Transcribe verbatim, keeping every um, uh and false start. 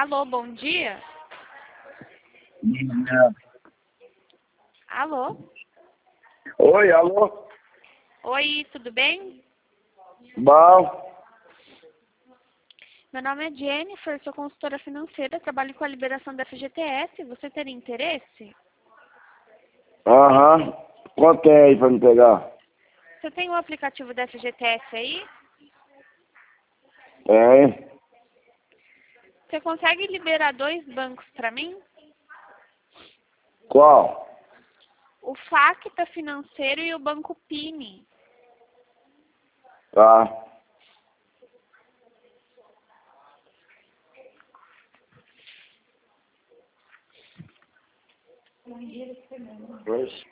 Alô, bom dia. Alô? Oi, alô? Oi, tudo bem? Bom. Meu nome é Jennifer, sou consultora financeira, trabalho com a liberação da F G T S. Você teria interesse? Aham. Quanto tem aí pra me pegar? Você tem o aplicativo da F G T S aí? Tem. Você consegue liberar dois bancos para mim? Qual? O Facta Financeiro e o Banco Pini. Tá. Dois.